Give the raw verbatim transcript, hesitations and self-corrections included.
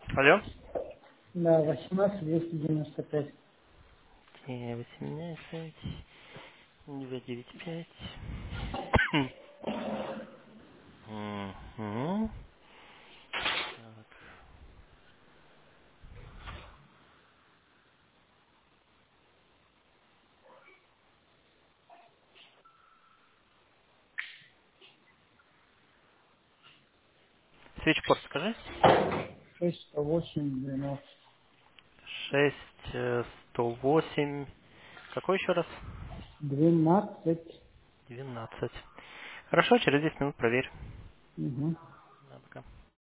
Алло. Да, восемнадцать двести девяносто пять. восемнадцать, двести девяносто пять. Мгм. Так. Свечпорт, скажи. шесть сто восемь двенадцать. шесть, э, сто восемь. Какой еще раз? двенадцать. двенадцать. Хорошо, через десять минут проверь. Угу.